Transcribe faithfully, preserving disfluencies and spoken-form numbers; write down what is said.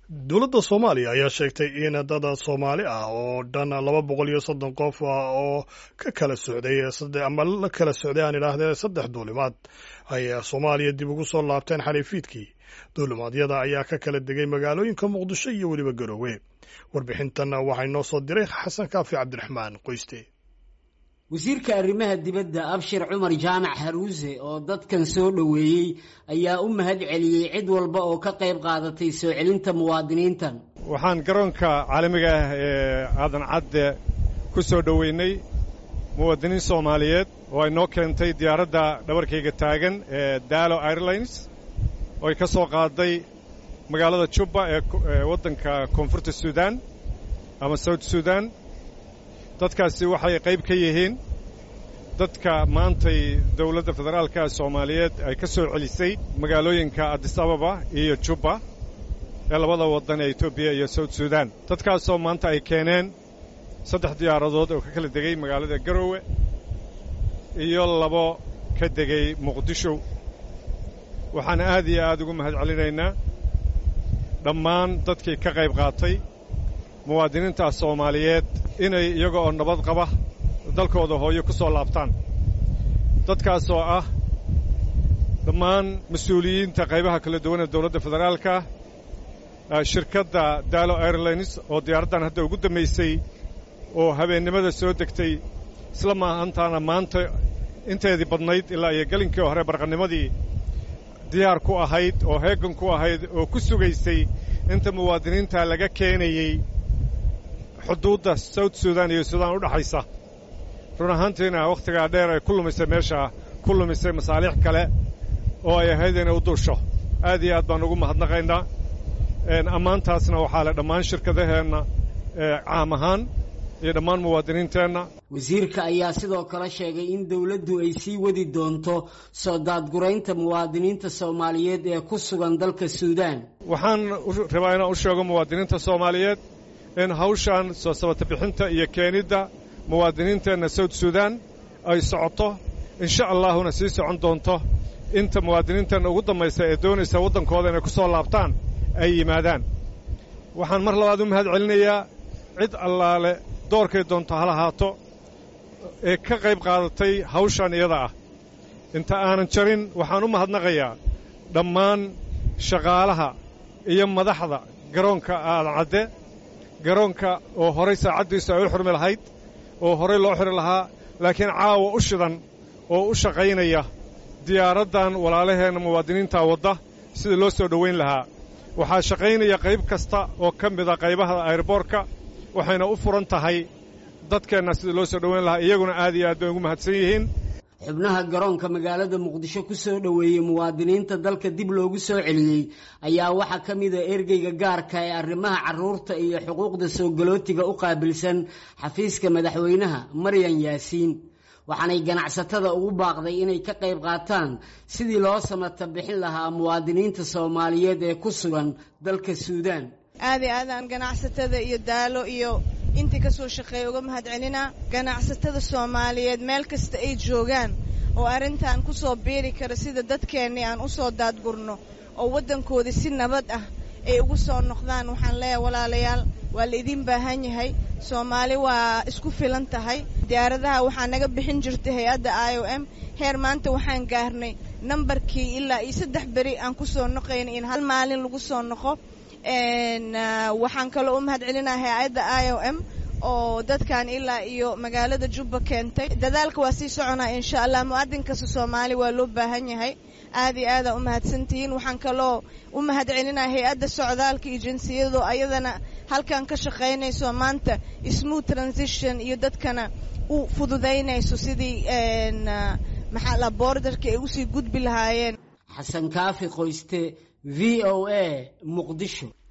dowladda Soomaaliya ayaa sheegtay in dad Soomaali ah oo dhan laba boqol iyo soddon qof oo ka kala socday saddex ama la kala socday aan idhaahdee saddex duulimaad ay Soomaaliya dib ugu soo laabteen xariifiidkii. duulimaadyada ayaa ka kala degay magaalooyinka Muqdisho iyo weliba Garowe. warbixintan waxay noo soo diray Xasan Kaafi Cabdiraxmaan Qoyste. wasiirka arrimaha dibadda Abshir Cumar Jaamac Haruuse oo dadkan soo dhaweeyay ayaa u mahad celiyay cid walba oo ka qayb qaadatay soo celinta muwaadiniintan. waxaan garoonka caalamiga ah ee aadan cadde ku soo dhaweynay muwaadiniin Soomaaliyeed oo ay noo keentay diyaaradda dhabarkayga taagan ee Dalo Airlines oo ay ka soo qaaday magaalada Juba ee waddanka Koonfurta Suudaan ama South Sudan. dadkaasi waxay qayb ka yihiin dadka maantay dawladda federaalka Soomaaliyeed ay ka soo celisay magaalooyinka Addis Ababa iyo Juba ee labada waddan ee Itoobiya iyo South Sudan. dadkaasoo maanta ay keeneen saddex diyaaradood oo ka kala degay magaalada Garowe iyo labo ka degay Muqdisho. waxaan aad iyo aad ugu mahad celinaynaa dhammaan dadkii ka qayb qaatay muwaadiniinta Soomaaliyeed inay iyaga oo nabad qaba dalkooda hooyo ku soo laabtaan. dadkaas oo ah dhammaan mas'uuliyiinta qaybaha kala duwan ee dawladda federaalka, shirkadda Dalo Airlines oo diyaaraddan hadda ugu dambaysay oo habeennimada soo degtay isla maahantaana maanta inteedii badnayd ilaa iyo galinkii hore barqanimadii diyaar ku ahayd oo heegan ku ahayd oo ku sugaysay inta muwaadiniinta laga keenayay xuduudda South Sudan iyo Suudaan u dhaxaysa. run ahaantiina wakhtigaa dheer ay ku lumisay meesha ku lumisay masaalix kale oo ay ahayd inay u duusho. aad iyo aad baan ugu mahadnaqaynaa. ammaantaasna waxaa le dhammaan shirkadaheenna caam ahaan iyo dhammaan muwaadiniinteenna. wasiirka ayaa sidoo kale sheegay in dawladdu ay sii wadi doonto soo daadguraynta muwaadiniinta Soomaaliyeed ee ku sugan dalka Suudaan. waxaan rabaa inaan u sheego muwaadiniinta Soomaaliyeed in hawshan soo sabata bixinta iyo keenidda muwaadiniinteenna South Sudan ay socoto insha Allahuna sii socon doonto inta muwaadiniinteenna ugu dambaysa ee doonaysa waddankooda inay ku soo laabtaan ay yimaadaan. waxaan mar labaad u mahad celinayaa cid allaale doorkay doonto ha lahaato ee ka qayb qaadatay hawshan iyada ah. inta aanan jarin waxaan u mahadnaqayaa dhammaan shaqaalaha iyo madaxda garoonka aadan cadde, garoonka oo horay saacaddiisu ay u xurmi lahayd oo horay loo xiri lahaa laakiin caawa u shidan oo u shaqaynaya diyaaraddan walaalaheenna muwaadiniinta wadda sidii loo soo dhowayn lahaa. waxaa shaqaynaya qayb kasta oo ka mida qaybaha airboortka waxayna u furan tahay dadkeenna sidii loo soo dhowayn lahaa. iyaguna aad iyo aad bay ugu mahadsan yihiin. xubnaha garoonka magaalada Muqdisho ku soo dhaweeyay muwaadiniinta dalka dib loogu soo celiyay ayaa waxa ka mid ah ergeyga gaarka ee arrimaha carruurta iyo xuquuqda soo galootiga u qaabilsan xafiiska madaxweynaha Maryan Yaasiin. waxaanay ganacsatada ugu baaqday inay ka qayb qaataan sidii loo samata bixin lahaa muwaadiniinta Soomaaliyeed ee ku sugan dalka Suudaan. aad iyo aad aan ganacsatada iyo Daalo iyo intii ka soo shaqeeyay uga mahad celinaa. ganacsatada Soomaaliyeed meel kasta ay joogaan oo arrintan ku soo biiri kara sida dadkeenni aan u soo daadgurno oo waddankooda si nabad ah ay ugu soo noqdaan. waxaan leeyahay walaalayaal waa la idin baahan yahay. Soomaali waa isku filan tahay. diyaaradaha waxaa naga bixin jirtay hay'adda I O M. heer maanta waxaan gaarnay nambarkii ilaa iyo saddex beri aan ku soo noqoyn in hal maalin lagu soo noqo. waxaan kaloo u mahad celinahay hay'adda I O M oo dadkan ilaa iyo magaalada Juba keentay. dadaalka waa sii soconaa insha Allah. muwaadin kasta Soomaali waa loo baahan yahay. aad iyo aad u mahadsantihiin. waxaan kaloo u mahad celinahay hay'adda socdaalka iyo jinsiyadu ayadana halkan ka shaqaynayso maanta smooth transition iyo dadkana u fududaynayso sidii maxaa la borderka ay u sii gudbi lahaayeen. Xasan Kaafi Qoyste, V O A, Muqdisho.